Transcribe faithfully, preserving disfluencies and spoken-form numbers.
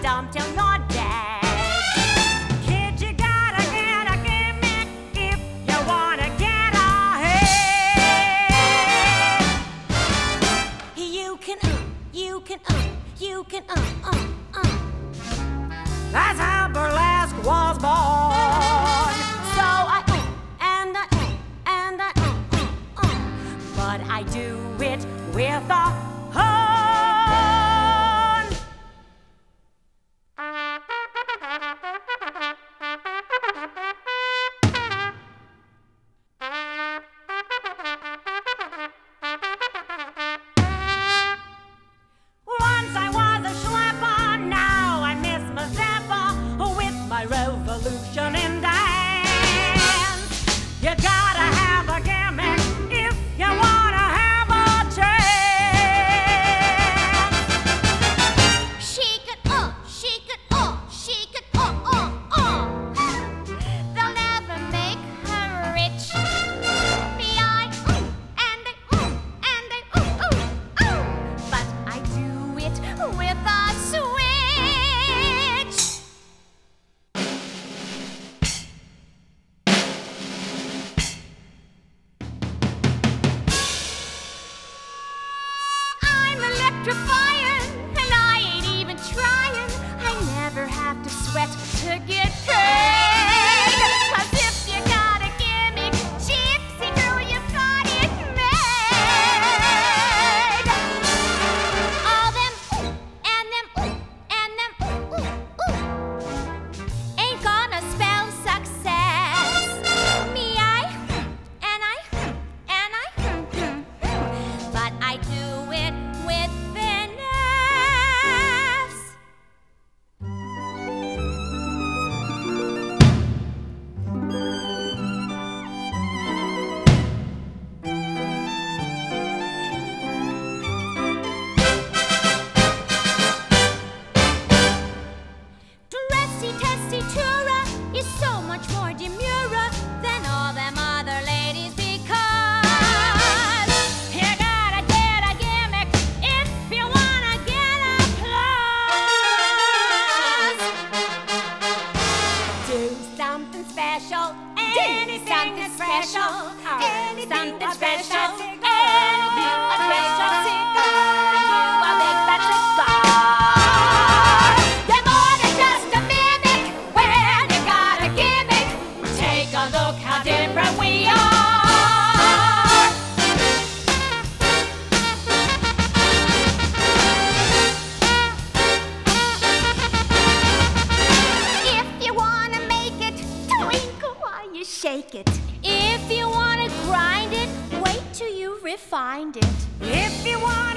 dumb till you're dead. Kid, you gotta get a gimmick if you wanna get ahead. You can, uh, you can, uh, you can, uh, uh, uh. That's how burlesque was born. So I, uh, and I, uh, and I, uh, uh, uh. But I do it with a horn. Once I was a schlepper, now I miss Mazeppa with my revolution in dance. You gotta have a gimmick if you wanna have a chance. Shake it up, shake it up, shake it up, uh, uh. They'll never make her rich. Me, I, ooh, and I, ooh, and I, ooh, ooh, ooh. But I do it with a switch. I'm electrifying, and I ain't even trying. I never have to sweat to get paid. 'Cause if you got a gimmick, gypsy girl, you've got it made. All them ooh, and them ooh, and them ooh, ooh, ooh ain't gonna spell success. Me, I, and I, and I, but I do it with finesse. Dressy tessitura is so much more demure than all them other ladies because you gotta get a gimmick if you wanna get applause. Do something special, anything is special, anything is special, anything is special. Do a big fat cigar. You're more than just a mimic when you got a gimmick. Take a look how different we are. If you wanna make it, twinkle while you shake it. If you wanna grind it, wait till you refined it. If you wanna